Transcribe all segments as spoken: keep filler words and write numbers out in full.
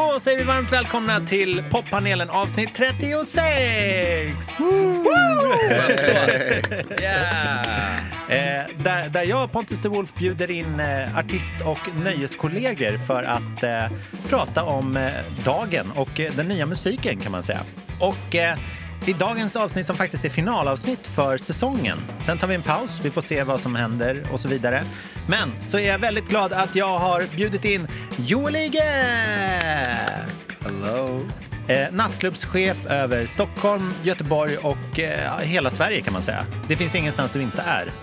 Då säger vi varmt välkomna till poppanelen avsnitt trettiosex. Woo! Yeah. eh, där, där jag, Pontus de Wolf, bjuder in eh, artist- och nöjeskollegor för att eh, prata om eh, dagen och eh, den nya musiken, kan man säga. Och eh, i dagens avsnitt, som faktiskt är finalavsnitt för säsongen. Sen tar vi en paus, vi får se vad som händer och så vidare. Men så är jag väldigt glad att jag har bjudit in Joel Ige! Hello. Eh, nattklubbschef över Stockholm, Göteborg och eh, hela Sverige, kan man säga. Det finns ingenstans du inte är.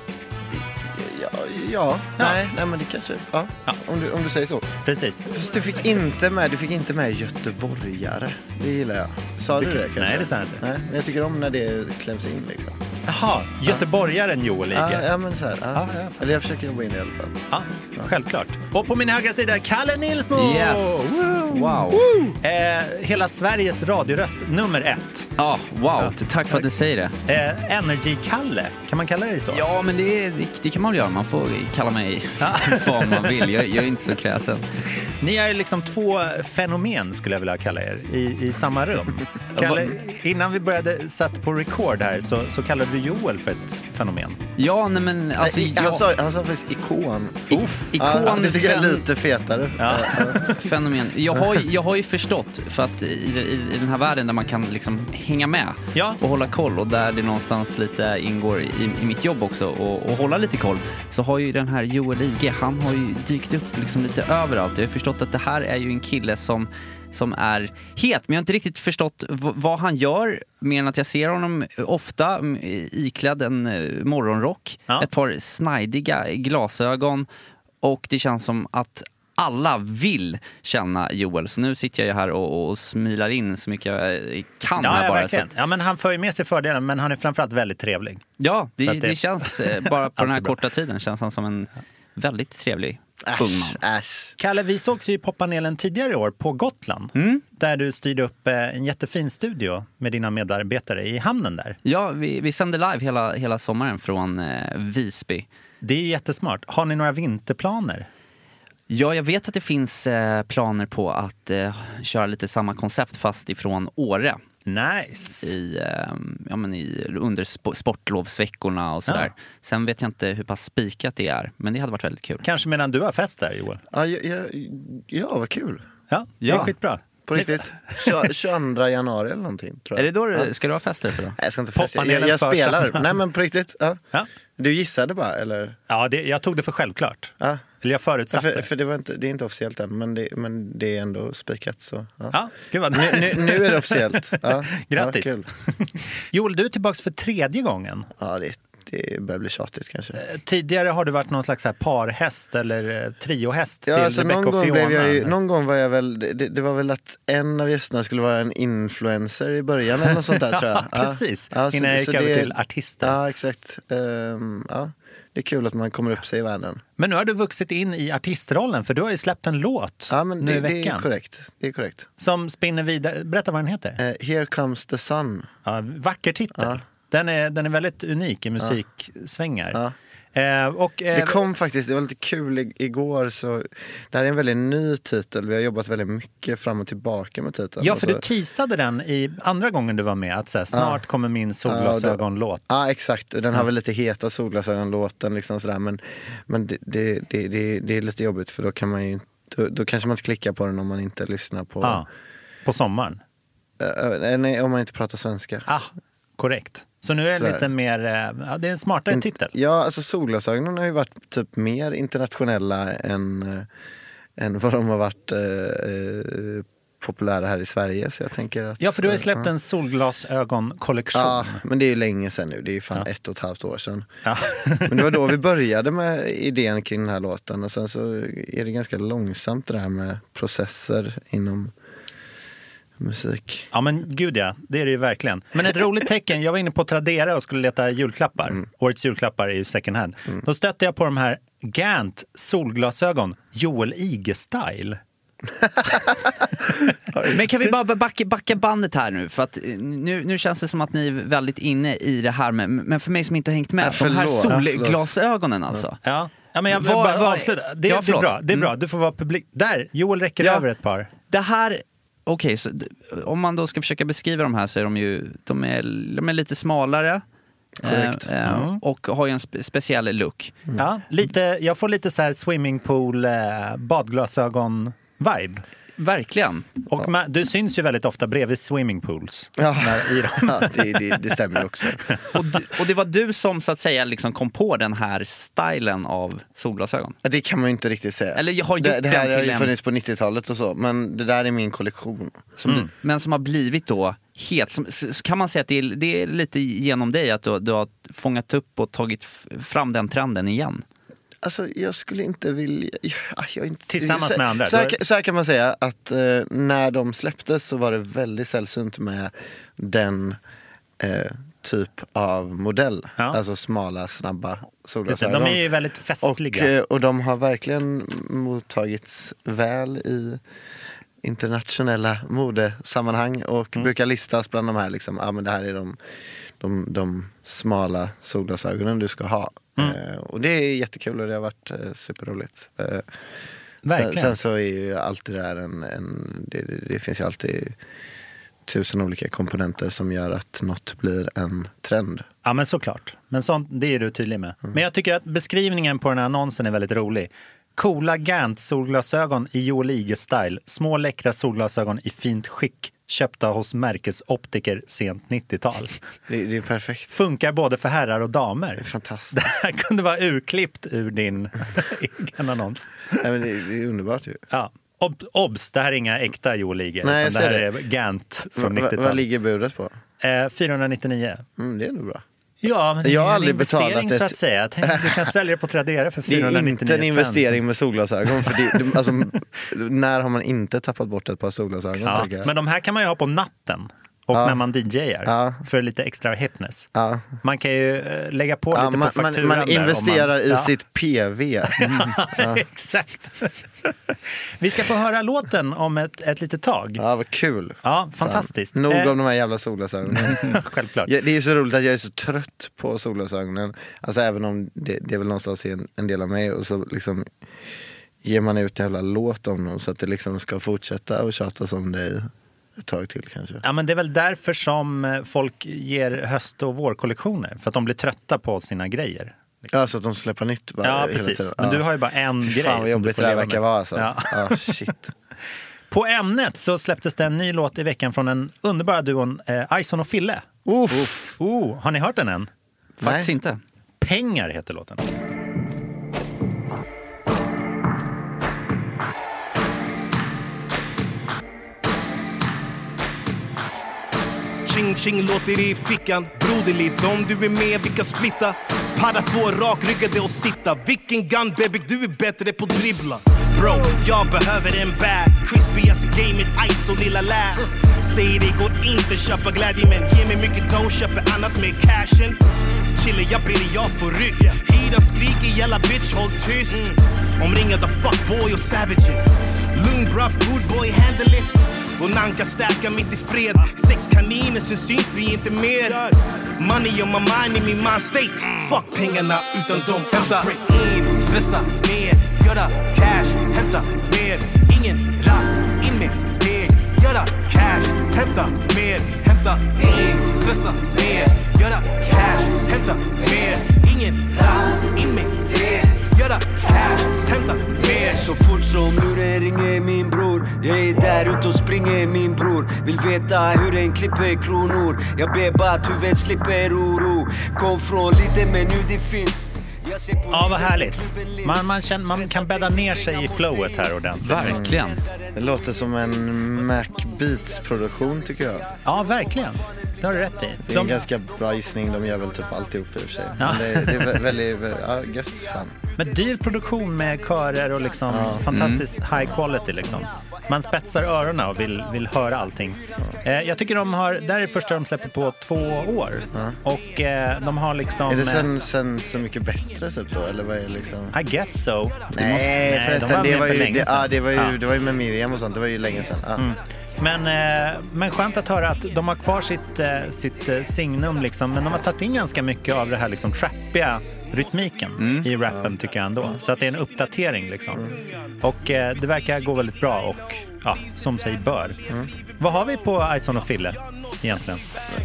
Ja, ja. Nej, nej, men det kanske, ja, Ja. Om, du, om du säger så. Precis. Fast du fick inte med, du fick inte med göteborgare. Det gillar jag. Sa du, Du- det kanske? nej, det sa jag inte. Nej, men jag tycker om när det kläms in liksom. Jaha, göteborgaren Joel Ige. Ja, ja, men så här. Ja. Ja, jag fattar. Eller jag försöker jobba in det i alla fall. Ja, självklart. Och på min högra sida, Kalle Nilsmo! Yes. Wow. Eh, hela Sveriges radioröst, nummer ett. Ja, wow. Tack för att du säger det. Eh, Energy-Kalle, kan man kalla dig så? Ja, men det, det, det kan man väl göra. Man får kalla mig vad man vill. Jag, jag är inte så kräsen. Ni är liksom två fenomen, skulle jag vilja kalla er, i, i samma rum. Kalle, innan vi började satt på record här så, så kallade du Joel för ett fenomen. Ja, nej men alltså... Nej, jag, han, sa, han sa faktiskt ikon. Uff. Ja, Ikon, det tycker jag är fen- lite fetare. Ja. fenomen. Jag har, ju- jag har ju förstått, för att i, i, i den här världen där man kan liksom hänga med Ja. och hålla koll, och där det någonstans lite ingår i, i mitt jobb också, och, och hålla lite koll, så har ju den här Joel Ige, han har ju dykt upp liksom lite överallt. Jag har förstått att det här är ju en kille som som är het, men jag har inte riktigt förstått v- vad han gör, mer än att jag ser honom ofta mm, iklädd en eh, morgonrock, Ja. ett par snajdiga glasögon, och det känns som att alla vill känna Joel. Så nu sitter jag ju här och, och smilar in så mycket jag kan Ja, här ja, bara. Så verkligen. att, Ja, men han för ju med sig fördelen, men han är framförallt väldigt trevlig. ja, det, Så att det... det- känns eh, bara på den här Alltid bra. korta tiden känns han som en väldigt trevlig ung man. Äsch, äsch. Kalle, vi sågs ju i poppanelen tidigare i år på Gotland. Mm. Där du styrde upp eh, en jättefin studio med dina medarbetare i hamnen där. Ja, vi, vi sänder live hela, hela sommaren från eh, Visby. Det är ju jättesmart. Har ni några vinterplaner? Ja, jag vet att det finns eh, planer på att eh, köra lite samma koncept fast ifrån Åre. Nice. I, eh, ja, men i, under sp- sportlovsveckorna och sådär. Ja. Sen vet jag inte hur pass spikat det är, men det hade varit väldigt kul. Kanske medan du har fest där, Joel. Ja, ja, ja, ja, vad kul. Ja, det är Ja. skitbra. På riktigt. Tjo- tjugoandra januari eller någonting, tror Är jag. det då du, Ja. ska du ha fester för då? Nej, jag ska inte festa. Jag, Poppanelen jag för spelar. samma. Nej, men på riktigt. Ja. Ja, Du gissade bara, eller? ja det, jag tog det för självklart. Ja. Eller jag Ja, förutsatte. för, för det, var inte, det är inte officiellt än, men det, men det är ändå spikat. Så, ja. Ja, gud vad Nu, nice. nu, nu är det officiellt. Ja. Grattis. Ja, kul. Joel, du är tillbaka för tredje gången. Ja, det, det börjar bli tjatigt kanske. Tidigare har du varit någon slags så här parhäst eller eh, triohäst Ja, till alltså, Rebecca någon, och gång Fiona. blev jag ju, någon gång var jag väl, det, det var väl att en av gästerna skulle vara en influencer i början eller något sånt där, tror jag. Ja, precis. Ja, så- Innan jag så gick över det- till artister. Ja, exakt. Ehm, ja. Det är kul att man kommer upp sig i världen. Men nu har du vuxit in i artistrollen, för du har ju släppt en låt Ja, men nu det, i det är veckan. korrekt. Det är korrekt. Som spinner vidare. Berätta vad den heter. Eh, Here comes the sun. Ja, vacker titel. Ja. Den, är, den är väldigt unik i musiksvängar. Ja. Eh, och, eh, Det kom faktiskt, det var lite kul i- igår, så det här är en väldigt ny titel. Vi har jobbat väldigt mycket fram och tillbaka med titeln. Ja, Och för så, du teasade den i andra gången du var med, att så här, snart kommer min solglasögonlåt. Ja, exakt. Den har väl lite heta solglasögonlåten liksom sådär, men, men det, det, det, det, det är lite jobbigt, för då kan man ju då, då kanske man inte klickar på den om man inte lyssnar på Ja, på sommaren. eh, nej, om man inte pratar svenska. Ah, korrekt. Så nu är det Så är lite det. mer, eh, ja, det är en smartare In- titel. Ja, alltså solglasögonen har ju varit typ mer internationella än, eh, än vad de har varit eh, eh, populära här i Sverige. Så jag tänker att, Ja, för du har ju släppt ja. en solglasögonkollektion. Ja, men det är ju länge sedan nu. Det är ju fan ett och ett halvt år sedan. Ja. Men det var då vi började med idén kring den här låten. Och sen så är det ganska långsamt det här med processer inom musik. Ja, men gud ja, det är det ju verkligen. Men ett roligt tecken, jag var inne på Tradera och skulle leta julklappar. Mm. Årets julklappar är ju second hand. Då stötte jag på de här Gant solglasögon, Joel Ige-style. Men kan vi bara backa, backa bandet här nu? För att nu, nu känns det som att ni är väldigt inne i det här med, men för mig som inte har hängt med, Ja, de här förlåt. solglasögonen alltså. Ja, ja men jag vill Vad- bara vad- avsluta. Det, Ja, det är förlåt. bra, det är bra. Mm. Du får vara publik. Där, Joel räcker Ja. över ett par. Det här, okej, okay, så om man då ska försöka beskriva de här så är de ju, de är, de är lite smalare. Korrekt. Eh, eh, Mm. Och har ju en spe- speciell look. Mm. Ja, lite, jag får lite så här swimmingpool, eh, badglasögon-vibe. Verkligen. Och man, du syns ju väldigt ofta bredvid swimmingpools. Ja, När, i dem. ja det, det, det stämmer också. Och, du, och det var du som så att säga liksom kom på den här stilen av solglasögon. Ja, det kan man ju inte riktigt säga. Eller jag har gjort det, det här den har till ju en... funnits på nittiotalet och så, men det där är min kollektion. Som Mm. du, men som har blivit då helt... Som, s- kan man säga att det är, det är lite genom dig att du, du har fångat upp och tagit f- fram den trenden igen? Alltså jag skulle inte vilja... Jag, jag inte, Tillsammans så, med andra. Så här, Du har- så här kan man säga att eh, när de släpptes så var det väldigt sällsynt med den eh, typ av modell. Ja. Alltså smala, snabba Just det, solglasögon. de är ju väldigt och, festliga. eh, och de har verkligen mottagits väl i internationella modesammanhang och Mm. brukar listas bland de här liksom, ah, men det här är de, de, de smala solglasögonen du ska ha. Mm. Eh, och det är jättekul och det har varit eh, superroligt. Eh, sen, Verkligen. sen så är ju alltid det där en, en det, det, det finns ju alltid tusen olika komponenter som gör att något blir en trend. Ja, men såklart. Men sånt, det är du tydlig med. Men jag tycker att beskrivningen på den här annonsen är väldigt rolig. Coola Gant-solglasögon i Joel Ige-style. Små läckra solglasögon i fint skick. Köpta hos märkesoptiker sent nittiotal. Det, det är perfekt. Funkar både för herrar och Det är damer. fantastiskt. Det här kunde vara urklippt ur din egen annons. Nej, men det, det är underbart ju. Ja. Ob- obs, det här är inga äkta Joel Ige. Nej, jag utan det här ser det. är Gant från Va, va, vad nittiotalet. ligger budet på? Eh, fyrahundranittionio. Mm, det är nog bra. Ja, men det Jag har är en aldrig investering betalat så ett- att säga. Jag tänkte, du kan sälja det på Tradera för Det är fyrahundranittionio inte en spänn. investering med solglasögon. För det, det, alltså, när har man inte tappat bort ett par solglasögon? Ja, tänker jag. men de här kan man ju ha på natten och Ja. när man D Jar Ja. för lite extra hipness. Ja. Man kan ju eh, lägga på Ja, lite man, på man, fakturan man där om investerar man, i ja. sitt P V. Exakt. Vi ska få höra låten om ett, ett litet tag. Ja, Ja, vad kul. fantastiskt. Nog Eh, om de här jävla solglasögonen. Självklart. Ja, det är så roligt att jag är så trött på solglasögonen. Alltså även om det, det är väl någonstans en, en del av mig. Och så liksom ger man ut en jävla låt om dem så att det liksom ska fortsätta och tjatas om det ett tag till kanske. Ja, men det är väl därför som eh, folk ger höst- och vårkollektioner. För att de blir trötta på sina grejer. Ja, så att de släpper nytt varje, Ja, hela precis. tiden. Men Ja. du har ju bara en Fy grej fan vad som du jobbigt får det här leva verkar med. vara alltså. Ja. Ja, shit. På Ämnet så släpptes det en ny låt i veckan från den underbara duon eh, Ison och Fille. Uff. Oh, har ni hört den än? Faktiskt Nej. inte. Pengar heter låten. Ching ching låter det i fickan. Broderligt, om du är med vi kan splitta. Padda får rakryggade och sitta. Vilken gun baby, du är bättre på dribbla. Bro, jag behöver en bag. Crispy as a game, ett ice och lilla lä. Säger det går inte köpa glädje men ge mig mycket tone, köper annat med cashen. Chiller, jag ber dig, jag får rygg. Hida skriker, jävla bitch, håll tyst. Omringad av fuckboy och savages. Lugn bra, foodboy, handle it. Och Nanka stärka mitt i fred. Sex kaniner, sen syns vi inte mer. Money on my mind i min mind state. Fuck pengarna utan de hämta in. Stressa mer, göra cash. Hämta mer, ingen rast. In med deg, göra cash. Hämta mer, hämta in. Stressa mer, göra cash. Hämta mer, ingen rast. In med deg, göra cash. Hämta mer. Så fort som luren ringer min bror. Jag är där ute och springer min bror. Vill veta hur en klipper kronor. Jag ber bara att huvudet slipper oro. Kom från lite men nu det finns. Jag ser på Ja, vad livet härligt. med kluven Man, lins. man, känner, man kan bädda ner sig i flowet här ordentligt. Verkligen. Det låter som en Mac Beats-produktion tycker jag. Ja, verkligen. Det har du rätt i. Det är en De, ganska bra gissning, de gör väl typ alltihop i och för sig. Ja. Men det, det är vä- väldigt, väldigt ja, gött fan. med dyr produktion med körer och liksom fantastiskt high quality liksom. Man spetsar öronen och vill, vill höra allting. Eh, jag tycker de har, det här är det första de släpper på två år. Och eh, de har liksom... Är det sen, sen Så mycket bättre typ då? Eller vad är det liksom? I guess so. Nej, nej, förresten, de var det med var för ju, länge det, sedan. ja, det var ju, Ja. det var ju med Miriam och sånt, det var ju länge sedan. Ja. Men, eh, men skönt att höra att de har kvar sitt, eh, sitt eh, signum liksom. Men de har tagit in ganska mycket av det här liksom trappiga rytmiken i rappen tycker jag ändå. Så att det är en uppdatering liksom. Och eh, det verkar gå väldigt bra och ja, som sig bör. Mm. Vad har vi på Ison och Fille egentligen?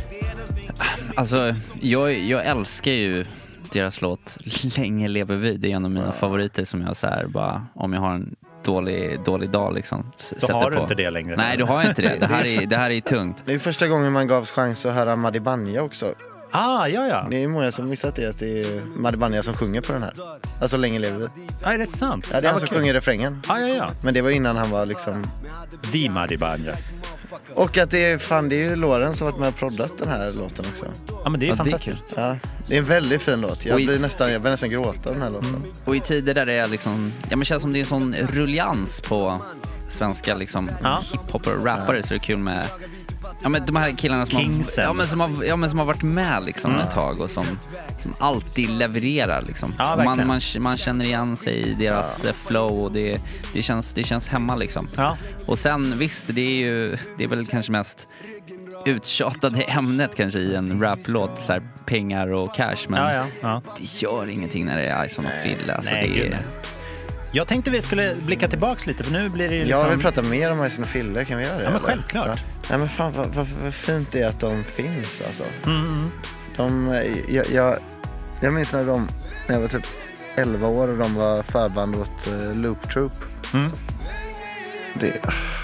Alltså, jag, jag älskar ju deras låt Länge lever vi. Det är en av mina ja. favoriter som jag så här, bara, om jag har en dålig, dålig dag liksom, så har du på. Inte det längre. Nej, du har inte det. Det här är, det här är tungt. Det är första gången man gavs chans att höra Madi Banja också. Ah, ja, ja. Det är många som missat det, att det är Madi Banja som sjunger på den här. Alltså Länge lever vi. Ja, är det sant? Ja, det är han som kul. Sjunger refrängen. Ah, ja, ja. Men det var innan han var liksom... The Madi Banja. Och att det är, fan, det är ju Loren som varit med och proddat den här låten också. Ja, men det är ja, fantastiskt. Det är, ja, det är en väldigt fin låt. Jag blir nästan, jag blir nästan gråta av den här låten. Mm. Och i tider där det är liksom, ja, men känns som det är en sån rullians på svenska liksom ja. hiphop och rappare, ja. Så det är kul med ja, men de här killarna som har, ja, men som har, ja, men som har varit med liksom mm. ett tag och som, som alltid levererar liksom. Ja, man, man, man känner igen sig i deras ja. flow och det, det, känns, det känns hemma liksom. Ja. Och sen visst, det är ju det är väl kanske mest uttjatade ämnet kanske i en raplåt, så här, pengar och cash, men ja, ja, ja. det gör ingenting när det är Ison och Fille. Alltså, nej, det är... Jag tänkte vi skulle blicka tillbaks lite, för nu blir det ju liksom... Jag vill prata mer om Ison och Fille, kan vi göra det? Ja, men självklart. Ja. Nej, men fan, vad, vad, vad fint det är att de finns, alltså. Mm. De, jag, jag, jag minns när de, när jag var typ elva år och de var förband åt uh, Loop Troop. Mm. Det...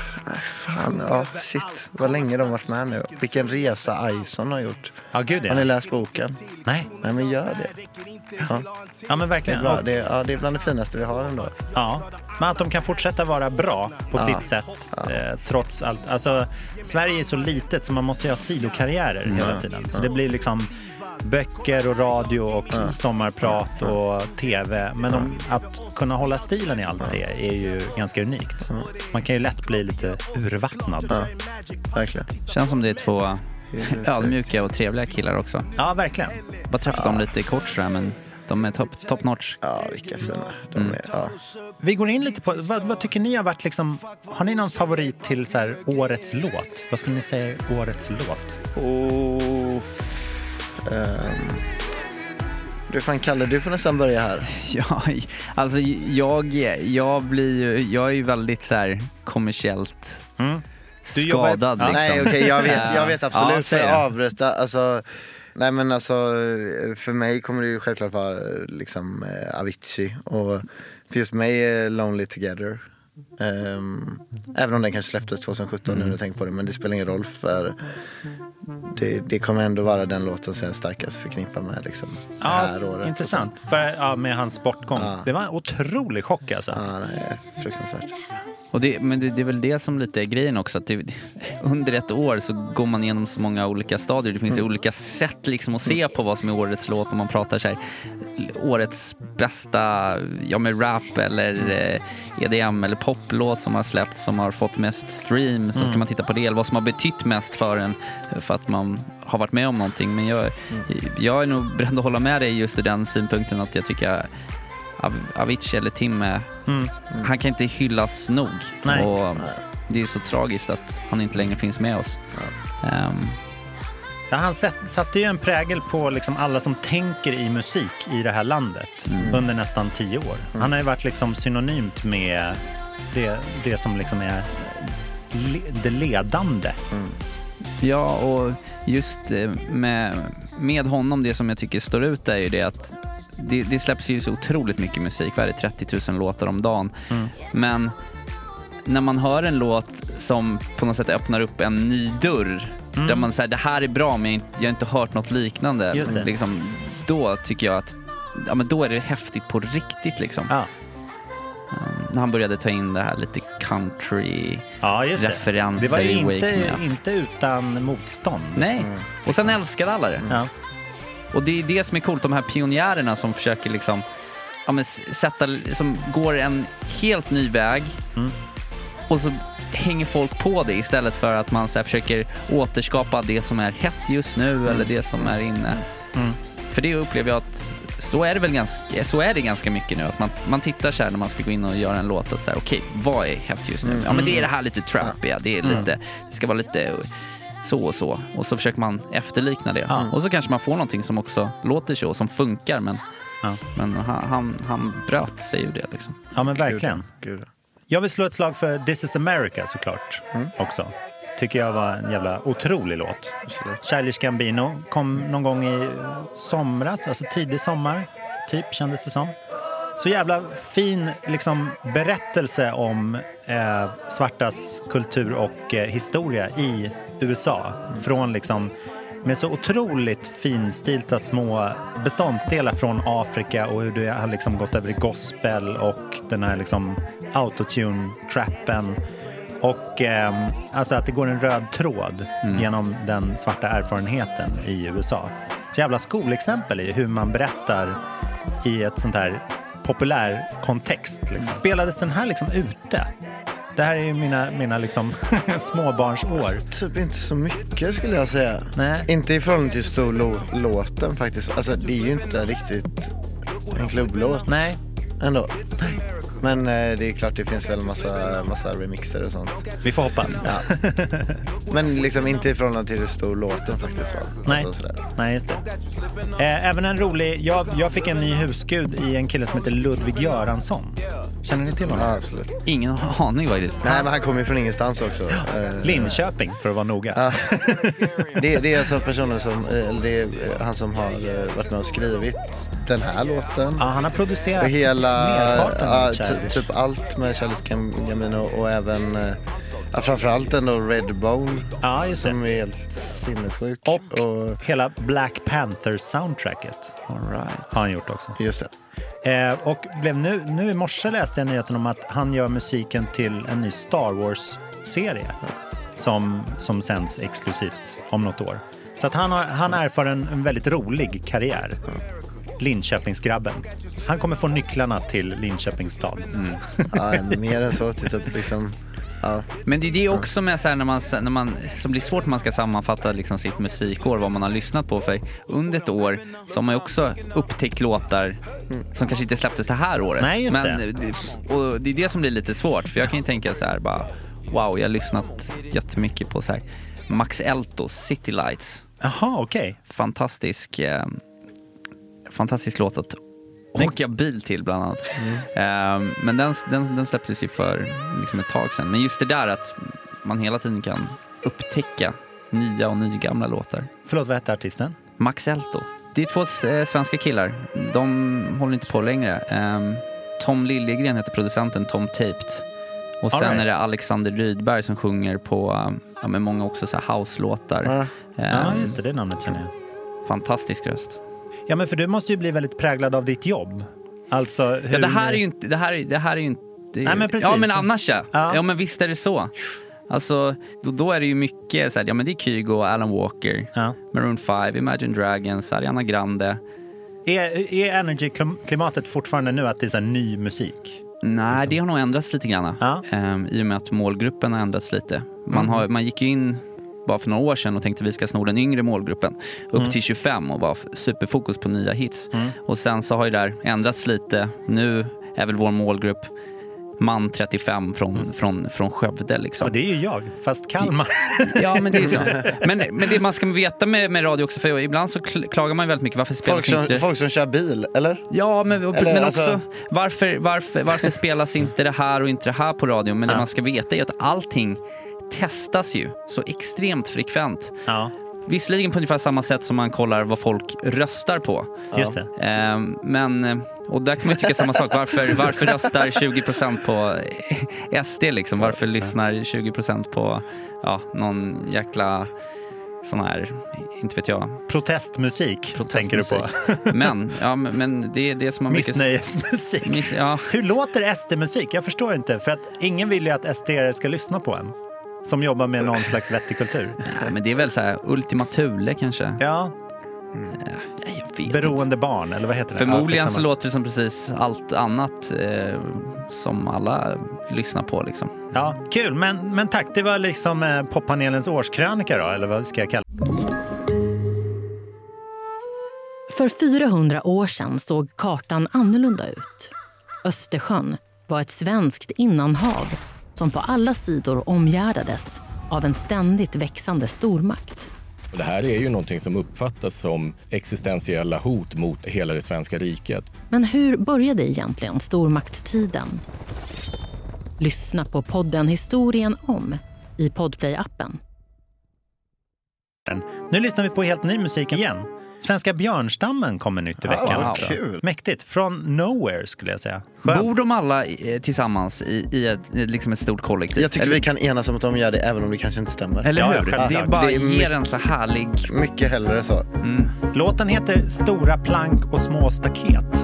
Fan, ja, shit. Vad länge de har varit med nu. Vilken resa Ison har gjort. Ja, gud, ja. Har ni läst boken? Nej. Nej, men gör det. Ja, ja men verkligen. Det är, bra. Det, är, ja, det är bland det finaste vi har ändå. Ja, men att de kan fortsätta vara bra på ja. sitt sätt ja. eh, trots allt. Alltså, Sverige är så litet så man måste ju ha sidokarriärer mm. hela tiden. Så ja. det blir liksom böcker och radio och ja. sommarprat och tv. Men om, att kunna hålla stilen i allt det är ju ganska unikt. Man kan ju lätt bli lite urvattnad. Ja. Verkligen. Känns som det är två ödmjuka och trevliga killar också. Ja, verkligen. Bara träffat ja. dem lite kort så här, men de är top, top notch. Ja, vilka fina. De Mm. är, ja. Vi går in lite på, vad, vad tycker ni har varit liksom, har ni någon favorit till så här, årets låt? Vad skulle ni säga är årets låt? Oh, um, du fan Kalle, du får nästan börja här. Ja, alltså jag, jag blir ju, jag är ju väldigt så här kommersiellt mm. skadad ja. liksom. Nej, okej, okay, jag vet, jag vet absolut. Ja, för att avbryta, alltså, nej men alltså, för mig kommer det ju självklart vara liksom eh, Avicii, och för just mig är Lonely Together. Um, även om den kanske släpptes tjugohundrasjutton mm. nu när jag tänker på det, men det spelar ingen roll, för det, det kommer ändå vara den låten som jag starkast förknippar med liksom, ja, här året. Intressant, för ja, med hans bortgång ja. det var en otrolig chock alltså. Ja, nej, fruktansvärt. Och det, men det, det är väl det som lite är grejen också, att det, under ett år så går man igenom så många olika stadier. Det finns mm. ju olika sätt liksom att se på vad som är årets låt. Om man pratar så här, årets bästa, ja, med rap eller eh, E D M eller poplåt som har släppts, som har fått mest stream, så ska mm. man titta på det, eller vad som har betytt mest för en, för att man har varit med om någonting. Men jag, mm. jag är nog beredd att hålla med dig just i den synpunkten, att jag tycker Av- Avicii eller Tim mm. Mm. han kan inte hyllas nog. Nej. Och det är så tragiskt att han inte längre finns med oss. Ja. Um, ja, han satt, satte ju en prägel på liksom alla som tänker i musik i det här landet mm. under nästan tio år. Mm. Han har ju varit liksom synonymt med det, det som liksom är le, det ledande. Mm. Ja, och just med, med honom, det som jag tycker står ut är ju det att Det, det släpps ju så otroligt mycket musik. Vad är det? trettio tusen låtar om dagen. Mm. Men när man hör en låt som på något sätt öppnar upp en ny dörr, mm. där man säger det här är bra men jag, jag har inte hört något liknande. Just det. Liksom, då tycker jag att ja, men då är det häftigt på riktigt liksom. Ja. Um, när han började ta in det här lite country ja, just det. referenser. Det var ju i inte, inte utan motstånd. Nej, mm. och sen älskade alla det. Mm. Ja. Och det är det som är coolt, de här pionjärerna som försöker liksom, ja, men sätta, som går en helt ny väg mm. och så hänger folk på det istället för att man så här försöker återskapa det som är hett just nu mm. eller det som är inne. Mm. För det upplever jag att så är det väl ganska, så är det ganska mycket nu, att man, man tittar så här när man ska gå in och göra en låt, att så här, okej, okay, vad är hett just nu? Mm. Ja, men det är det här lite trappiga, det är lite, det ska vara lite så och så, och så försöker man efterlikna det. Ja. Och så kanske man får någonting som också låter så, som funkar, men, ja. men han, han, han bröt sig ur det liksom. Ja, men verkligen. Gud. Jag vill slå ett slag för This is America såklart mm. också. Tycker jag var en jävla otrolig låt. Childish Gambino kom någon gång i somras, alltså tidig sommar typ kändes det som. Så jävla fin liksom, berättelse om eh, svartas kultur och eh, historia i U S A. Mm. Från liksom, med så otroligt finstilta små beståndsdelar från Afrika och hur det har liksom gått över i gospel och den här liksom, autotune-trappen. Och eh, alltså att det går en röd tråd mm. genom den svarta erfarenheten i U S A. Så jävla skolexempel i hur man berättar i ett sånt här populär kontext. Liksom. Spelades den här liksom ute? Det här är ju mina, mina liksom småbarnsår. Alltså, typ inte så mycket skulle jag säga. Nej. Inte i förhållande till stor lo- låten faktiskt. Alltså det är ju inte riktigt en klubblåt. Nej. Ändå. Men eh, det är klart det finns väl massa, massa remixer och sånt. Vi får hoppas. Ja. Men liksom inte i förhållande till stor låten faktiskt. Va? Nej. Alltså, sådär. Nej, just det. Eh, även en rolig... Jag, jag fick en ny husgud i en kille som heter Ludvig Göransson. Känner ni till honom? Ja, absolut. Ingen aning vad det är. Nej, men han kommer ju från ingenstans också. Eh, Linköping, för att vara noga. Ja. det, det är alltså personer som... Eller det är han som har varit med och skrivit den här låten. Ja, han har producerat och hela, ja, ty, typ allt med Childish Gambino och även ja, framförallt ändå Redbone ja, just det. Som är helt sinnessjuk. Och, och hela Black Panther-soundtracket All right. har han gjort också. Just det. Eh, och blev nu, nu i morse läste jag nyheten om att han gör musiken till en ny Star Wars-serie ja. som, som sänds exklusivt om något år. Så att han, har, han erfar en, en väldigt rolig karriär. Ja. Linköpingsgrabben. Han kommer få nycklarna till Linköpings stad. Mm. Ja, mer än så. Typ liksom, ja. Men det är det också med så här, när man, när man, som blir svårt när man ska sammanfatta liksom sitt musikår, vad man har lyssnat på. För under ett år så har man ju också upptäckt låtar mm. som kanske inte släpptes det här året. Nej, just Men, det. Och det är det som blir lite svårt. För jag kan ju tänka så här, bara, wow, jag har lyssnat jättemycket på så här Max Eltos City Lights. Jaha, okej. Okay. Fantastisk... Eh, fantastisk låt att åka bil till bland annat. Mm. Um, men den, den, den släpptes ju för liksom ett tag sedan. Men just det där att man hela tiden kan upptäcka nya och nygamla låtar. Förlåt, vad heter artisten? Max Elto. Det är två eh, svenska killar. De håller inte på längre. Um, Tom Liljegren heter producenten, Tom Taped. Och sen right. är det Alexander Rydberg som sjunger på um, ja, med många också så här house-låtar. Ja, um, ja just det, det namnet känner jag. Fantastisk röst. Ja, men för du måste ju bli väldigt präglad av ditt jobb. Alltså, hur... Ja, det här är ju inte... Det här, det här är ju inte det är, Nej, men precis. Ja, men annars ja. Ja. Ja, men visst är det så. Alltså, då, då är det ju mycket så här, ja men det är Kygo, Alan Walker, ja. Maroon fem, Imagine Dragons, Ariana Grande. Är, är energy-klimatet fortfarande nu att det är så här ny musik? Nej, liksom. Det har nog ändrats lite grann. Ja. Um, I och med att målgruppen har ändrats lite. Man, mm. har, man gick ju in bara för några år sedan och tänkte vi ska sno den yngre målgruppen upp mm. till tjugofem och var superfokus på nya hits. Mm. Och sen så har ju där ändrats lite. Nu är väl vår målgrupp man trettiofem från, mm. från, från Skövde liksom. Och det är ju jag, fast Kalmar. Ja, men det är så. Men, men det man ska veta med, med radio också, för ibland så klagar man ju väldigt mycket. Varför spelas folk som, inte... Folk som kör bil, eller? Ja, men, eller, men alltså... också varför, varför, varför spelas inte det här och inte det här på radio? Men ja. det man ska veta är att allting testas ju så extremt frekvent. Ja. Visserligen på ungefär samma sätt som man kollar vad folk röstar på. Just det. Ehm, men, och där kan man ju tycka samma sak. Varför, varför röstar tjugo procent på S D liksom? Varför lyssnar tjugo procent på ja, någon jäkla sån här, inte vet jag. Protestmusik, Protestmusik. tänker du på. Men, ja, men det är det som man brukar... Missnöjesmusik. Miss, ja. Hur låter S D-musik? Jag förstår inte. För att ingen vill ju att S D-are ska lyssna på en. Som jobbar med någon slags vettig kultur. Ja, men det är väl så här Ultima Thule kanske. Ja. Mm. ja jag vet Beroende inte. barn, eller vad heter det? Förmodligen ja, så låter det som precis allt annat eh, som alla lyssnar på liksom. Ja, kul. Men, men tack, det var liksom eh, poppanelens årskrönika då, eller vad ska jag kalla det? För fyrahundra år sedan såg kartan annorlunda ut. Östersjön var ett svenskt innanhav som på alla sidor omgärdades av en ständigt växande stormakt. Det här är ju någonting som uppfattas som existentiella hot mot hela det svenska riket. Men hur började egentligen stormaktstiden? Lyssna på podden Historien om i Podplay-appen. Nu lyssnar vi på helt ny musik igen. Svenska Björnstammen kommer nytt i veckan. Ja, vad kul. Mäktigt. Från nowhere skulle jag säga. Skönt. Bor de alla eh, tillsammans i, i ett, liksom ett stort kollektiv? Jag tycker Eller, vi kan enas om att de gör det även om det kanske inte stämmer. eller Ja, hur? ja, självklart. det bara Det är ger my- en så härlig... Mycket hellre så. Låten heter Stora plank och små staket.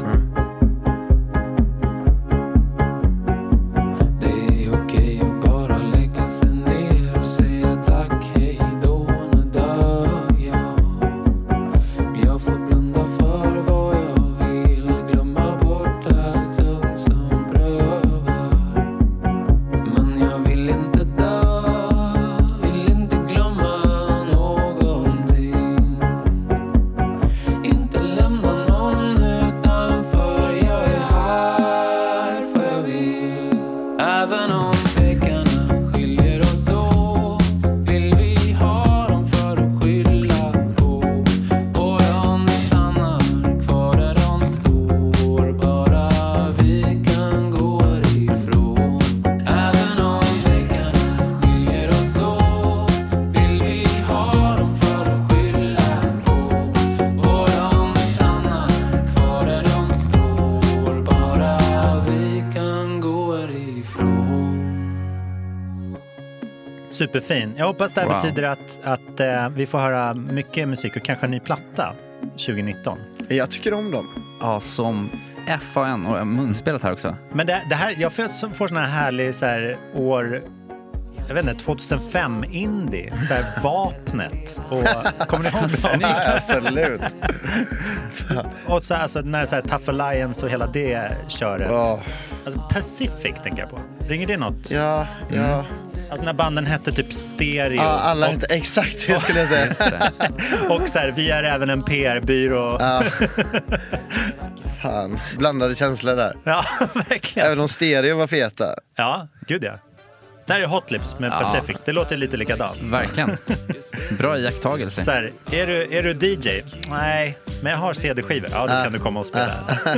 Det är okej att bara lägga sig ner och säga tack, hej då, nu dör jag. Jag får blunda för vad jag vill, glömma bort allt tungt som prövar. Men jag vill inte dö, vill inte glömma någonting. Inte lämna någon utanför, jag är här för jag vill. Även om väggarna skiljer oss åt vill vi ha dem för att skylla på. Och de stannar kvar där de står, bara vi kan gå härifrån. Även om väggarna skiljer oss åt vill vi ha dem för att skylla på. Och de stannar kvar där de står, bara vi kan gå härifrån. Superfin. Jag hoppas det här Wow. betyder att, att eh, vi får höra mycket musik och kanske en ny platta tjugonitton. Jag tycker om dem. Ja, som F A N och munspelet här också. Men det, det här, jag får, får såna här härlig så här, år, jag vet inte, tjugohundrafem indie, så här Vapnet och kommer ni ihåg det? Absolut. Och så, alltså, när så här, Tough Alliance och hela det köret. Åh, Alltså, Pacific tänker jag på. Ringer det något? ja, ja. Alltså när banden hette typ Stereo. Ja, alla och, hette exakt det skulle jag säga. och så här, vi är även en P R-byrå. Ja. Fan, blandade känslor där. Ja, verkligen. Även om stereo var feta. Ja, gud ja. Där är Hot Lips med Ja. Pacific. Det låter lite likadant. Verkligen. Bra iakttagelse. Så här, är du, är du D J? Nej, men jag har C D-skivor. Ja, då kan du komma och spela.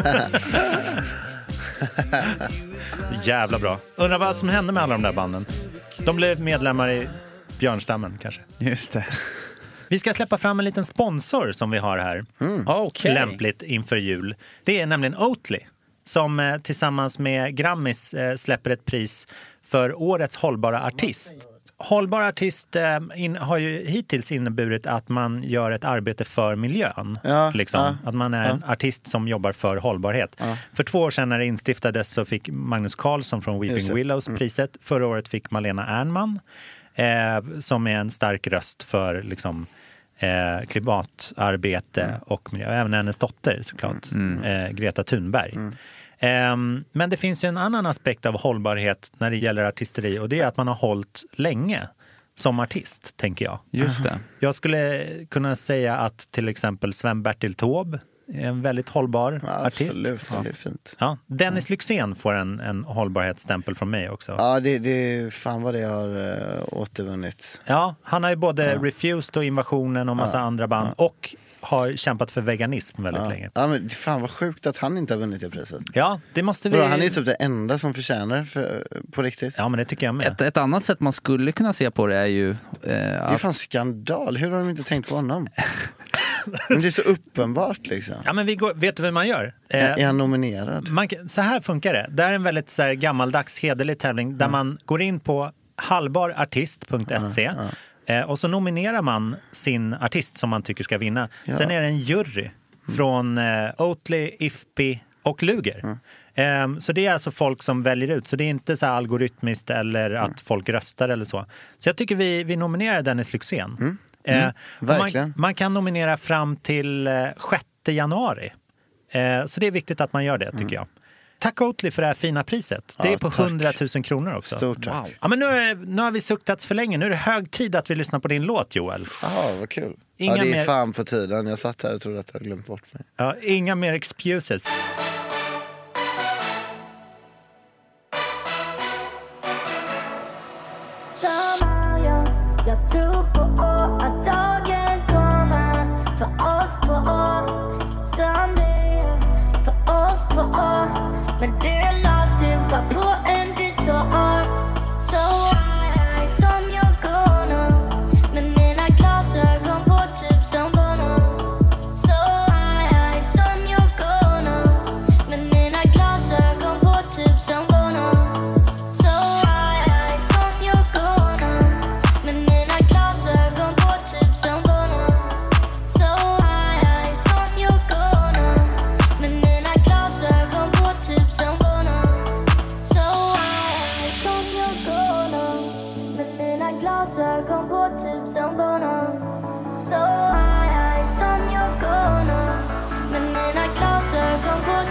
Jävla bra. Undrar vad som hände med alla de där banden. De blev medlemmar i Björnstammen kanske. Just det. Vi ska släppa fram en liten sponsor som vi har här. Okej. Lämpligt inför jul. Det är nämligen Oatly som eh, tillsammans med Grammis eh, släpper ett pris för årets hållbara artist. Hållbar artist eh, in, har ju hittills inneburit att man gör ett arbete för miljön. Ja, liksom. ja, att man är en artist som jobbar för hållbarhet. Ja. För två år sedan när det instiftades så fick Magnus Carlsson från Just Weeping det. Willows Mm. priset. Förra året fick Malena Ernman eh, som är en stark röst för liksom, eh, klimatarbete Mm. och miljö. Även hennes dotter såklart, eh, Greta Thunberg. Mm. Ehm, men det finns ju en annan aspekt av hållbarhet när det gäller artisteri och det är att man har hållit länge som artist, tänker jag. Just det. Jag skulle kunna säga att till exempel Sven-Bertil Taube är en väldigt hållbar Ja, artist. absolut, det är fint. Ja. Dennis Lyxzén får en, en hållbarhetsstämpel från mig också. Ja. Ja, det, det fan vad det har uh, återvunnits. Han har ju både Refused och Invasionen och massa andra band och har kämpat för veganism väldigt Ja. länge. Ja, men fan vad sjukt att han inte har vunnit det priset. Ja, det måste vi... Bra, han är typ det enda som förtjänar för, på riktigt. Ja, men det tycker jag med. Ett, ett annat sätt man skulle kunna se på det är ju... Eh, Det är att, fan skandal. Hur har de inte tänkt på honom? Men det är så uppenbart liksom. Ja, men vi går, vet du vad man gör? Är, Eh, är han nominerad? man, så här funkar det. Det är en väldigt så här, gammaldags hederlig tävling där man går in på halvbarartist punkt se eh, och så nominerar man sin artist som man tycker ska vinna. Sen är det en jury från eh, Oatly, I F P I och Luger. Eh, så det är alltså folk som väljer ut. Så det är inte så här algoritmiskt eller att folk röstar eller så. Så jag tycker vi, vi nominerar Dennis Lyxzén. Eh, och verkligen. man, man kan nominera fram till eh, sjätte januari. Eh, så det är viktigt att man gör det, tycker jag. Tack Oatly för det här fina priset. Det Ja, är på tack. hundratusen kronor också. Stort tack. Ja, men nu, är, nu har vi suktats för länge. Nu är det hög tid att vi lyssnar på din låt, Joel. Jaha, vad kul. Inga ja, det är mer- fan på tiden. Jag satt här och trodde att jag hade glömt bort mig. Ja, inga mer excuses. Jag, jag tror på att dagen kommer för oss två. Someday för oss två. Men det lades du bara på en bit så. glasögon på typ som Bono. Så high, high som Yoko. Men mina glasögon på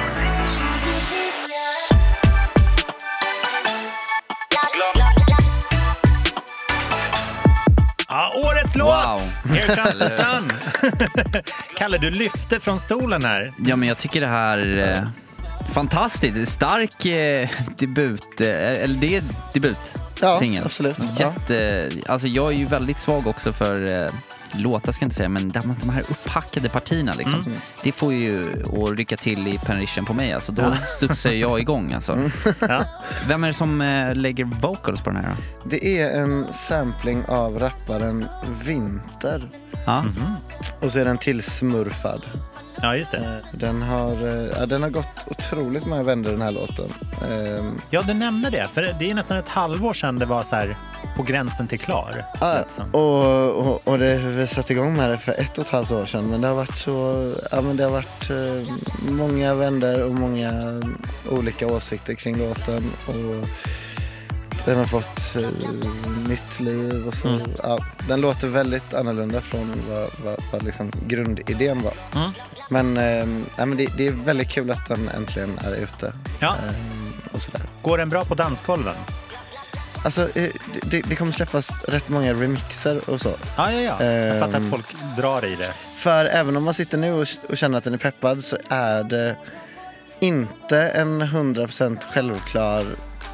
Ja, årets låt! Wow. Here comes the sun. Kalle, du lyfte från stolen här. Ja, men jag tycker det här eh, fantastiskt. Stark eh, debut, eh, eller det är debut. Ja, singel. absolut. Jätte, alltså jag är ju väldigt svag också för eh, låtar, ska jag inte säga, men de, de här upphackade partierna liksom, mm. det får ju att rycka till i penrition på mig, alltså då ja. studsar jag igång alltså. Mm. Ja. Vem är det som eh, lägger vocals på den här då? Det är en sampling av rapparen Vinter. Ja. Mm-hmm. Och så är den tillsmurfad. Ja, just det. Den har, ja, den har gått otroligt många vändor, den här låten. Ja, du nämnde det. För det är nästan ett halvår sedan det var så här på gränsen till klar. Ja, och, och, och det, vi satte igång med det för ett och ett halvt år sedan. Men det har varit så, ja, men det har varit uh, många vändor och många olika åsikter kring låten. Och den har fått uh, nytt liv och så. Mm. Ja, den låter väldigt annorlunda från vad, vad, vad liksom grundidén var. Mm. Men, uh, ja, men det, det är väldigt kul att den äntligen är ute. Ja. Uh, och sådär. Går den bra på dansgolven? Alltså, det, det kommer släppas rätt många remixer och så. Ja, ja, ja. Jag fattar att folk drar i det. För även om man sitter nu och, och känner att den är peppad, så är det inte en hundra procent självklar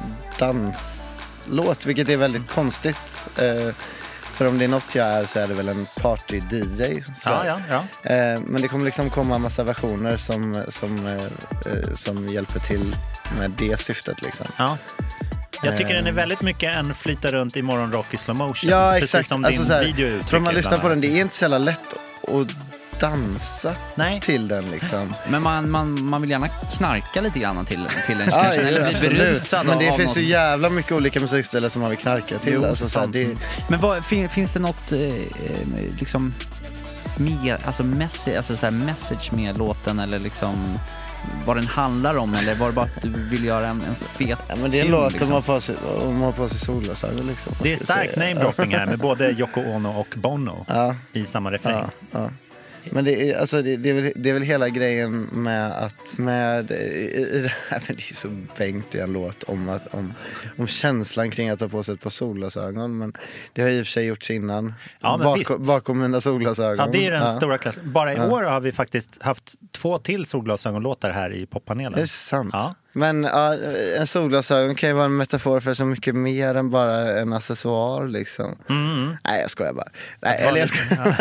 danslåt, vilket är väldigt konstigt. För om det är något jag är, så är det väl en party-D J. Ja, ja, ja. Men det kommer liksom komma en massa versioner som, som, som hjälper till med det syftet liksom. Ja. Jag tycker den är väldigt mycket en flyta runt i morgonrock i slow motion. Ja, precis exakt. Som alltså, din så här, video uttrycker. för om man lyssnar på den, det är inte så jävla lätt att dansa Nej. till den liksom. Men man, man, man vill gärna knarka lite grann till, till den. Ja, kanske, ja, eller bli berusad. Men det av finns något. ju jävla mycket olika musikstilar som man vill knarka till. Jo, alltså, så här, det... Men vad, fin, finns det något eh, liksom med, alltså message, alltså så här message med låten, eller liksom vad den handlar om, eller var det bara att du vill göra en, en fet ja, men det är en låt liksom? om man har på sig, om man på sig solglasögon liksom. Det är stark namedropping här med både Yoko Ono och Bono ja. i samma refräng. Ja, ja. Men det är, alltså det, det, är väl, det är väl hela grejen med att med, i, i det här, men det är så bänkt i en låt om, att, om, om känslan kring att ta på sig ett par solglasögon, men det har i och för sig gjorts innan. Ja, men bakom, bakom mina solglasögon. Ja, det är den ja. stora klassen. Bara i ja. år har vi faktiskt haft två till solglasögonlåtar här i poppanelen. Det är sant. Ja. Men ja, en solglasögon kan ju vara en metafor för så mycket mer än bara en accessoar liksom. Mm. Nej, jag skojar bara. Nej, eller jag skojar.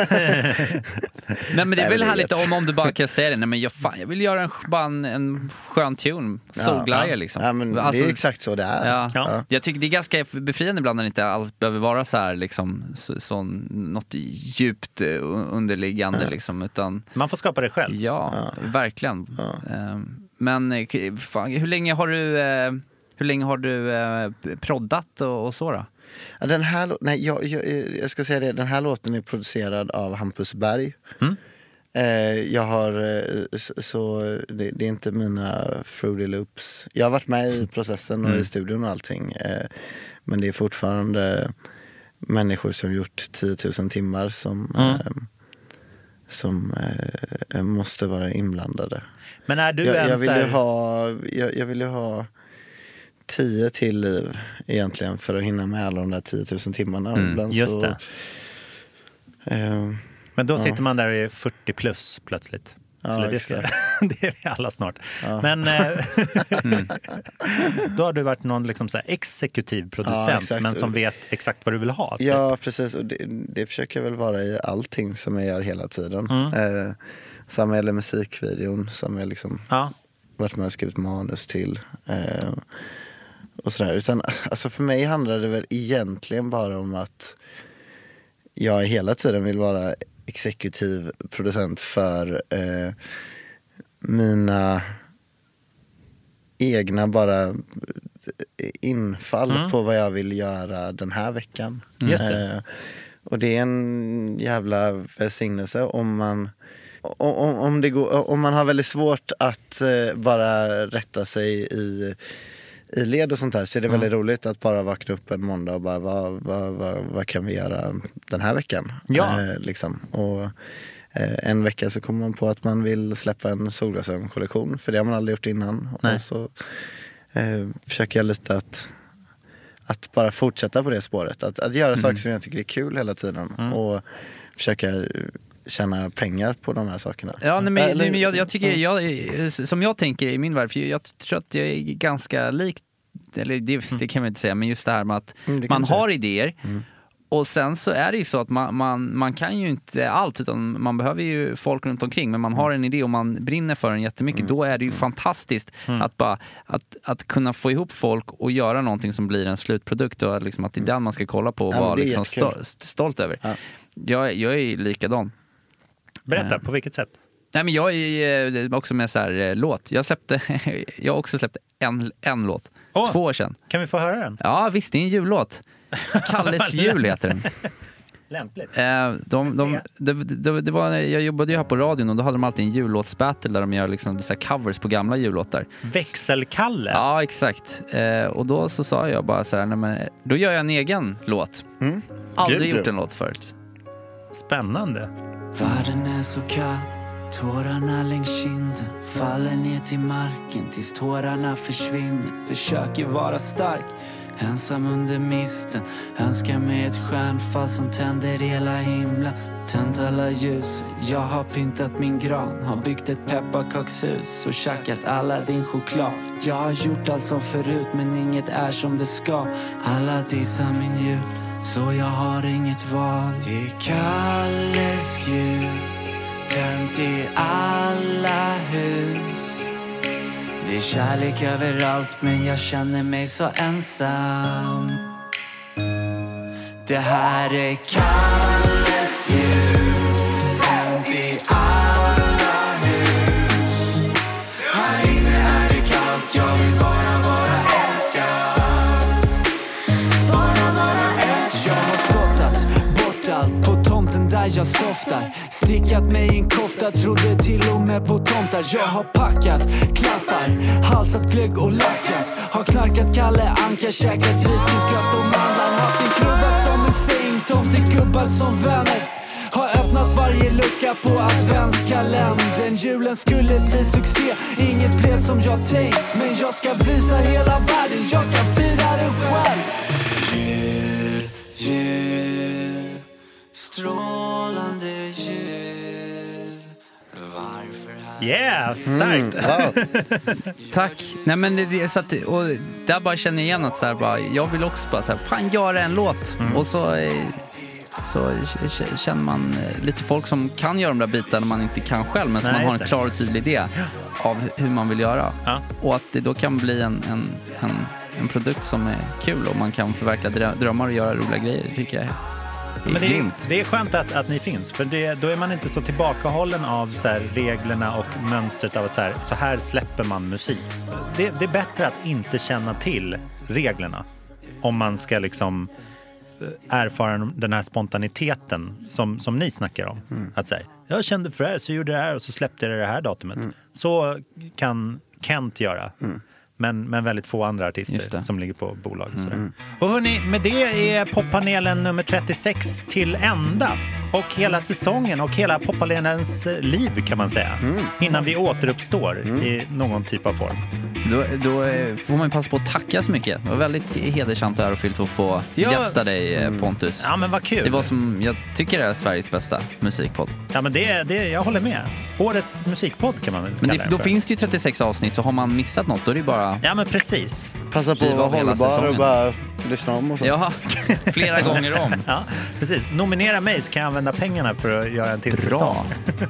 Nej, men det är Nej, väl det härligt vet. om, om du bara kan säga det. Nej, men jag, fan, jag vill göra en, bara en, en skön tune. Solglajjor liksom. Ja, men alltså, det är exakt så det är. Ja. Ja. Jag tycker det är ganska befriande ibland när det inte alls behöver vara så här liksom, så, så, något djupt underliggande ja. liksom, utan man får skapa det själv. Ja, ja. verkligen. Ja. Um, Men fan, hur länge har du eh, hur länge har du eh, proddat och, och så då? Ja, den här, nej, jag, jag, jag ska säga det, den här låten är producerad av Hampus Berg. Mm. Eh, jag har så, så det, det är inte mina Fruity Loops. Jag har varit med i processen och mm. i studion och allting. Eh, men det är fortfarande människor som gjort tio tusen timmar som mm. eh, som eh, måste vara inblandade. Men är du jag, en jag vill här... ju ha jag, jag vill ju ha tio till liv egentligen för att hinna med alla de där tio tusen timmarna. Mm, just så, det. Eh, Men då ja. sitter man där och är fyrtio plus plötsligt. Ja, Eller det, ska, det är vi alla snart. Ja. Men eh, mm. då har du varit någon liksom så här exekutiv producent, ja, men som vet exakt vad du vill ha. Typ. Ja, precis. Och det, det försöker jag väl vara i allting som jag gör hela tiden. Mm. Eh, samma gäller musikvideon som jag liksom ja. varit med och skrivit manus till. Eh, och sådär. Utan, alltså för mig handlar det väl egentligen bara om att jag hela tiden vill vara exekutiv producent för eh, mina egna bara infall mm. på vad jag vill göra den här veckan. Just det. Eh, och det är en jävla välsignelse om man om, om, det går, om man har väldigt svårt att eh, bara rätta sig i i led och sånt där, så är det väldigt roligt att bara vakna upp en måndag och bara vad, vad, vad, vad kan vi göra den här veckan? Ja. Eh, liksom. Och eh, en vecka så kommer man på att man vill släppa en solglasögonkollektion, för det har man aldrig gjort innan. Nej. Och så eh, försöker jag lite att att bara fortsätta på det spåret, att, att göra mm. saker som jag tycker är kul hela tiden mm. och försöka tjäna pengar på de här sakerna. Ja, nej, men, nej, men jag, jag tycker, jag, som jag tänker i min värld, för jag tror att jag är ganska likt, eller det, det kan man inte säga, men just det här med att mm, man har idéer mm. och sen så är det ju så att man, man, man kan ju inte allt, utan man behöver ju folk runt omkring, men man har en idé och man brinner för den jättemycket, mm. då är det ju fantastiskt mm. att, bara, att, att kunna få ihop folk och göra någonting som blir en slutprodukt, och liksom att det är den man ska kolla på och ja, vara liksom stol, stolt över. Ja. Jag, jag är likadan. Berätta, på vilket sätt? Nej, men jag är också med så här låt. Jag släppte, jag har också släppt en, en låt. Oh, två år sedan. Kan vi få höra den? Ja, visst, det är en jullåt. Kalles jul heter den. Lämpligt. Eh, de, de, de, de, det var, jag jobbade ju här på radion och då hade de alltid en jullåtsbattle där de gör liksom så här covers på gamla jullåtar. Växelkalle? Ja, exakt. Eh, och då så sa jag bara så här, nej, men, då gör jag en egen låt. Mm. Aldrig Gud, gjort en låt förut. Spännande. Världen är så kall, tårarna längs kinden faller ner till marken tills tårarna försvinner. Försöker vara stark, ensam under misten. Önskar mig ett stjärnfall som tänder hela himla. Tänd alla ljus, jag har pyntat min gran. Har byggt ett pepparkakshus och tjackat alla din choklad. Jag har gjort allt som förut, men inget är som det ska. Alla dissar min jul, så jag har inget val. Det är Kalles jul, tänt i alla hus. Det är kärlek överallt, men jag känner mig så ensam. Det här är Kalles jul, tänt i alla hus. Här inne är det kallt, jag vill bara vara älskad. Bara vara älskad. Jag har skottat bort allt på tomten där jag softar. Stickat mig i en kofta, trodde till och med på tomtar. Jag har packat, klappar, halsat glögg och lackat. Har knarkat Kalle Anka, käkat risgrynsgröt och mandlar. Haft en krydda som en säng, tomtegubbar som vänner. Har öppnat varje lucka på adventskalendern. Julen skulle bli succé, inget blev som jag tänkt. Men jag ska visa hela världen, jag kan fira det själv. Jul, jul, strålande jul. Varför här? Yeah, starkt. Mm, wow. Tack. Nej, men det är så att, och där bara känner jag igen att så här, bara, jag vill också bara så här, fan göra en låt. Mm. Och så så känner man lite folk som kan göra de där bitarna man inte kan själv, men som Nej, man har en klar och tydlig idé av hur man vill göra. Ja. Och att det då kan bli en, en, en, en produkt som är kul och man kan förverkliga drömmar och göra roliga grejer, det tycker jag är. Men det, är, det är skönt att, att ni finns, för det, då är man inte så tillbakahållen av så här, reglerna och mönstret av att så här, så här släpper man musik. Det, det är bättre att inte känna till reglerna om man ska liksom erfara den här spontaniteten som, som ni snackar om. Mm. Att säga, jag kände för det här så gjorde det här och så släppte jag det här datumet. Mm. Så kan Kent göra. Mm. Men, men väldigt få andra artister som ligger på bolag. Och, mm. och hörni, med det är poppanelen nummer trettiosex till ända. Och hela säsongen och hela poppanelens liv kan man säga. Mm. Innan vi återuppstår mm. i någon typ av form. Då, då får man passa på att tacka så mycket. Det var väldigt hedersamt och ärofyllt att få ja. gästa dig, Pontus. Ja, men vad kul. Det var som jag tycker är Sveriges bästa musikpodd. Ja, men det, det, jag håller med. Årets musikpodd kan man väl Men kalla det, då finns det ju trettiosex avsnitt, så har man missat något, då är det bara... Ja, men precis. Passa på att vara hållbar och bara lyssna om och så. Ja, flera gånger om. Ja, precis. Nominera mig så kan jag använda pengarna för att göra en till säsong.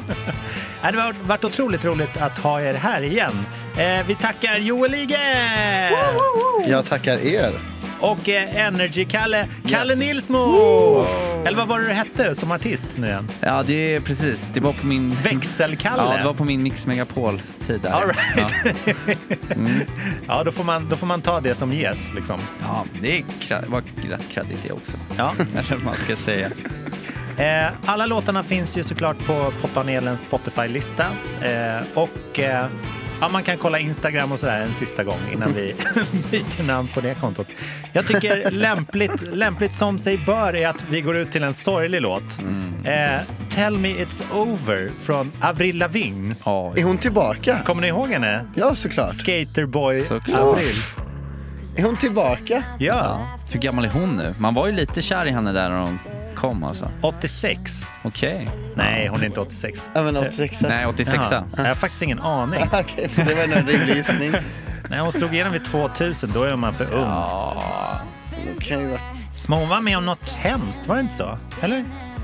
Det har varit otroligt roligt att ha er här igen. Eh, vi tackar Joel Ige! Jag tackar er. Och eh, Energy-Kalle, Kalle yes. Nilsmo! Wow. Eller vad var det du hette som artist nu igen? Ja, det är precis. Det var på min... Växelkalle? Ja, det var på min Mix Megapol-tid där. All right. Ja, mm. ja då, får man, då får man ta det som ges, liksom. Ja, det är, var rätt kredit det också. Ja. Eller vad man ska säga. Eh, alla låtarna finns ju såklart på poppanelens Spotify-lista. Eh, och... Eh, Ja, man kan kolla Instagram och sådär en sista gång innan vi byter namn på det kontot. Jag tycker lämpligt, lämpligt som sig bör är att vi går ut till en sorglig låt. Mm. Eh, Tell Me It's Over från Avril Lavigne. Oh, är hon tillbaka? Kommer ni ihåg henne? Ja, såklart. Skaterboy såklart. Avril. Är hon tillbaka? Ja. ja. Hur gammal är hon nu? Man var ju lite kär i henne där när hon kom alltså. åttiosex. Okej. Okay. Nej, hon är inte åttiosex. Ja, men åttiosex. Nej, åttiosex. Ja. Jag har faktiskt ingen aning. Okej, det var en rimlig gissning. Nej, hon slog igenom vid tvåtusen, då är man för ung. Ja. Okay, va? Men hon var med om något hemskt, var det inte så? Eller?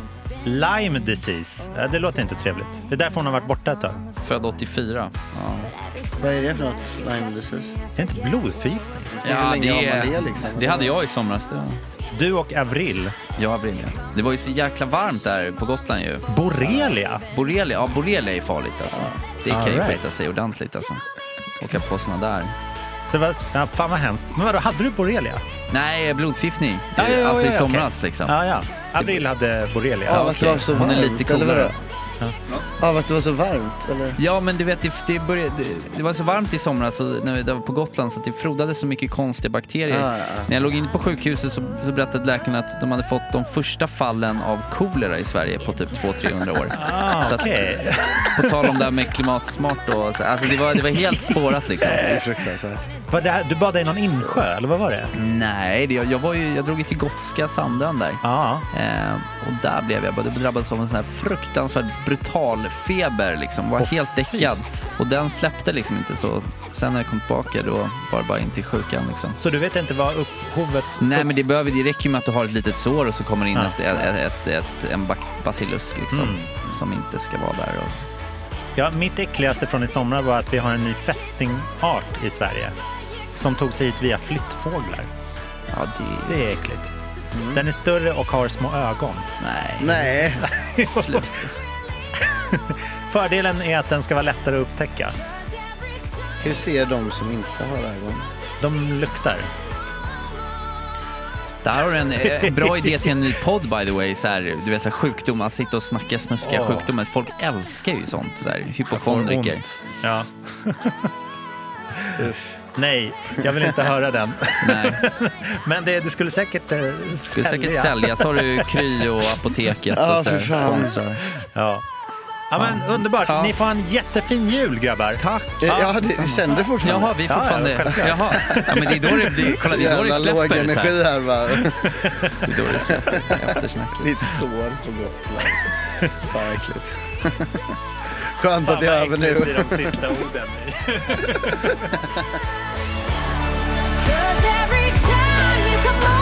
Lyme disease. Ja, det låter inte trevligt. Det är därför hon har varit borta ett tag. Född åttiofyra. Ja. Vad är det för något? Lyme disease? Är det inte blodförgiftning? Ja, det, det, liksom. det hade jag i somras. Det var... Du och Avril. Ja, Avril, ja. Det var ju så jäkla varmt där på Gotland ju. Borrelia? Borrelia, ja, borrelia är farligt alltså. Det kan ju right. skita sig ordentligt alltså. Åka på såna där. Så vad, ja, fan vad hemskt. Men vadå, hade du borrelia? Nej, blodförgiftning. Ja, ja, ja, alltså ja, i somras okay. liksom. Ja, ja. Avril hade borrelia. Ja, ja, okay. var så hon är lite coolare. Ja, ja, att det var så varmt, eller? Ja, men du vet, det, det, började, det, det var så varmt i somras så, när vi var på Gotland så att det frodade så mycket konstiga bakterier. Ah, ja. När jag låg inne på sjukhuset så, så berättade läkarna att de hade fått de första fallen av kolera i Sverige på typ två till trehundra år. Ah, så att, okay. På tal om det här med klimatsmart och så, alltså det var, det var helt spårat liksom. Det är fruktansvärt. Var det här, du badade i någon insjö, eller vad var det? Nej, det, jag, var ju, jag drog ju till Gotska Sandön där. Ah. Eh, och där blev jag, jag drabbades av en sån här fruktansvärt brutal feber liksom, var oh, helt däckad och den släppte liksom inte så. Sen när jag kom tillbaka då var det bara in till sjukan liksom. Så du vet inte vad upphovet... Nej, upp... men det behöver, det räcker med att du har ett litet sår och så kommer in ja. ett, ett, ett, ett, en bacillus liksom, mm. som inte ska vara där. Och... Ja, mitt äckligaste från i sommar var att vi har en ny fästingart i Sverige som tog sig hit via flyttfåglar. Ja, det, det är äckligt. Mm. Den är större och har små ögon. Nej. Nej. Sluta. Fördelen är att den ska vara lättare att upptäcka. Hur ser de som inte har ögon? De luktar. Där har du en eh, bra idé till en ny podd, by the way. Så här, du vet, så här, sjukdomar, sitta och snacka snuskiga oh. sjukdomar. Folk älskar ju sånt. Så här, hypokondriker. Ja. Nej, jag vill inte höra den. Nej. Men det, det skulle säkert eh, det skulle säkert sälja. Så har du Kry och Apoteket ja, och så här, sponsrar. Ja. Ja, men underbart. Ja. Ni får en jättefin jul, grabbar. Tack. Ja, ja det sänder fortfarande. Jaha, vi fortfarande. Ja, ja, Jaha. Ja, men det är då det, det, kolla, det, är då det släpper. Låg energi här, va? Det är då det släpper eftersnacket. Lite sår på Gotland. Fan äckligt. Skönt att det är över nu. Fan de sista orden. Cause every time you come